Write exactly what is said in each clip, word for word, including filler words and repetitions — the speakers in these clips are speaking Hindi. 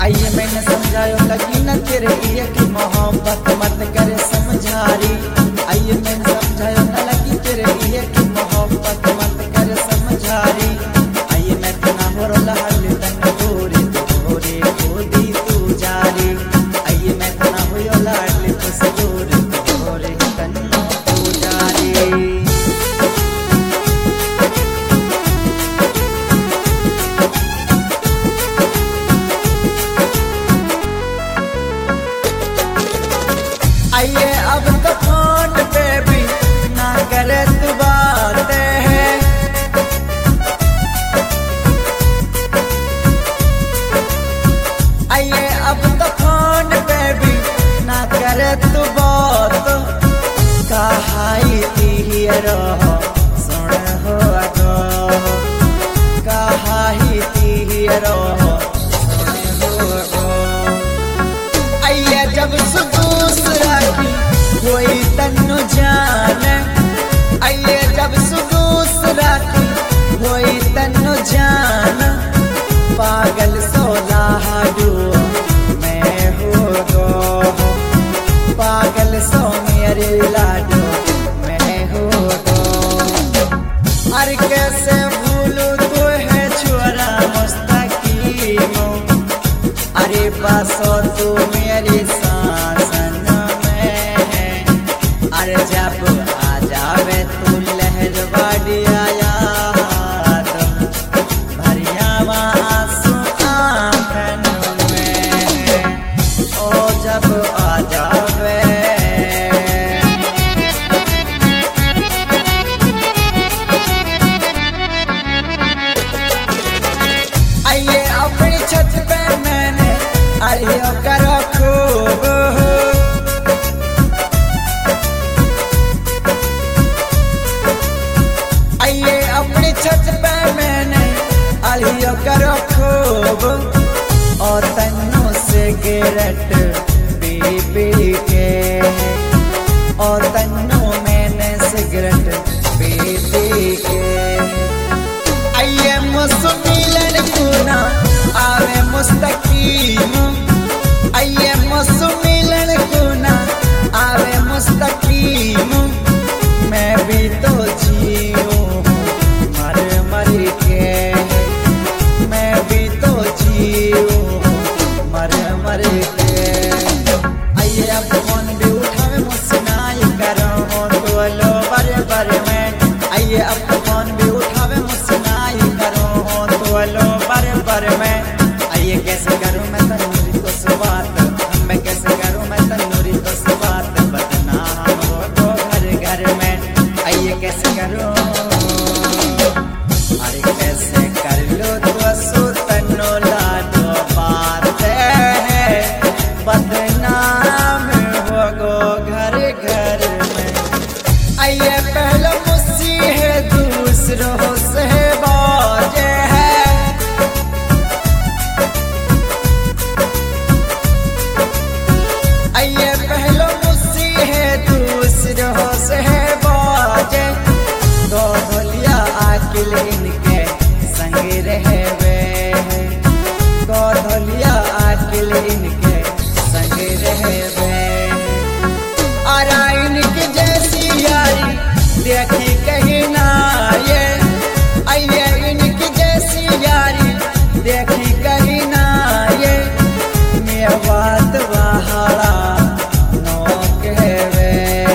आइए मैंने समझायो लगी न तेरे लिए कि मोहब्बत मत करे समझारी। आइए मैंने समझायो न लगी तेरे लिए कि मोहब्बत मत करे समझारी। आइए मैं तना हो लहल तन गोरी गोरी गोदी तू जारी। आइए मैं तना हो लाडली तुस गोरी गोरी तन तू जारी। आइए अब तो फोन पे भी ना करे तू बातें हैं। आइए अब तो फोन पे भी ना करे तू बात। कहाई थी रहो सुन हो अगो, कहाई थी रहो सुन हो अगो। आइए जब दूसरा की कोई तन्नु जान, आइए जब दूसरा की कोई तन्नु जान। पागल सोला डू मैं हो गो, पागल सो मेरे लाडो मैं हो गो। अरे कैसे भूलू तो है छोरा मुस्तकीम, अरे बसो तू मेरी सांसन में है। अरे जब आ जावे तू लहर बाड़िया याद, भरिया आंसू आँखन में ओ जब आ जावे। आइए अपनी छत पे मैंने आइयो करो खूब, आइए अपनी छत पे मैंने आइयो करो खूब। और तन्नों से गिरट पी पी के, और तन्नों मैंने सिगरेट पी पी के। आइए मुस्मिलन कुना आवे मुस्तकीम, आइए मुस्मिलन कुना आवे मुस्तकीम। मैं भी तो जीऊं मर मर के, मैं भी तो जीऊं मर मर के। आइए अब फोन भी उठावे मुझसे ना ये करो हो तो लो बर बर में। आइए अब फोन भी उठावे मुझसे ना ये करो हो तो लो बर बर में। आइए कैसे करूं मैं तन्नूरी तो सुबात, मैं कैसे करूं मैं तन्नूरी तो सुबात। बदनाम हो तो घर घर में। आइए कैसे करूं, अरे कैसे कर लो तो सो तन्नो लाडो बात है। बदनाम हो गो घर घर में। आइए पहले मुझसे है दूसरों से बाजे है। आइए पहले मुझसे है दूसरों से बाजे। दो ढोलिया आकिल इनके संग रहे वे, दो ढोलिया आकिल इनके संग रहे वे। आरा इनकी जैसी यारी देखी कहीं ना ये। आइए इनकी जैसी यारी देखी कहीं ना ये। मैं बात बहाड़ा नोक है वे,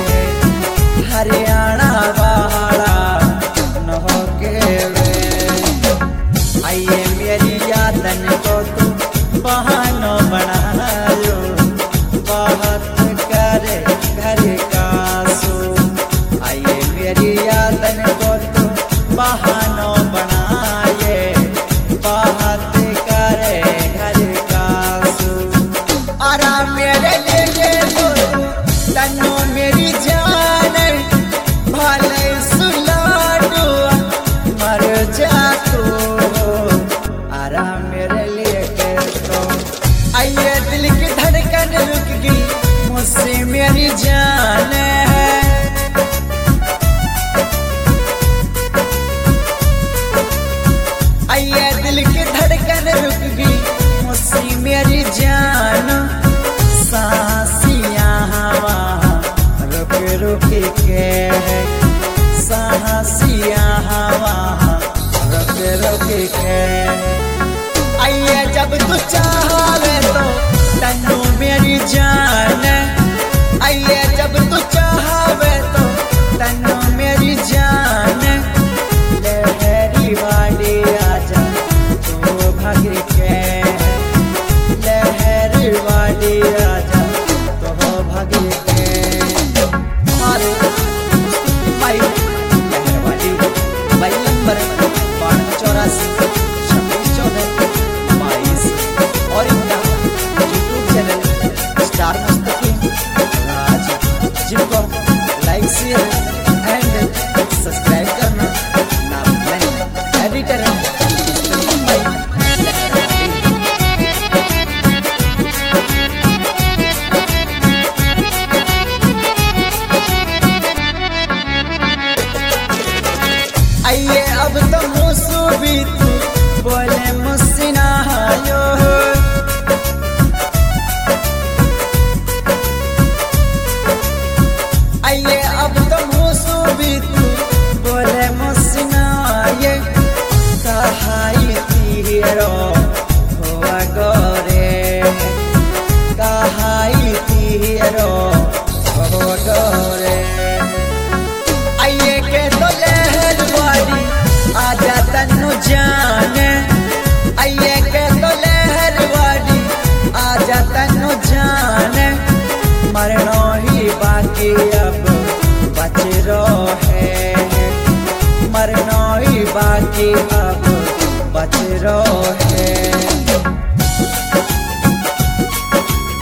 हरियाणा बहाड़ा नोक है वे। आइए मेरी यादन को तू बहानो बनायो, बहुत करे घर का सो। आइए मेरी यादन को तू बहानो बनाए, बहुत करे घर का सो। आराम मेरे लिए तो तन्नो मेरी जान, भले सुलाडो मर जा तू। आराम मेरे लिए तो आइए दिल की धड़कन रुक गई मुझसे मेरी जान।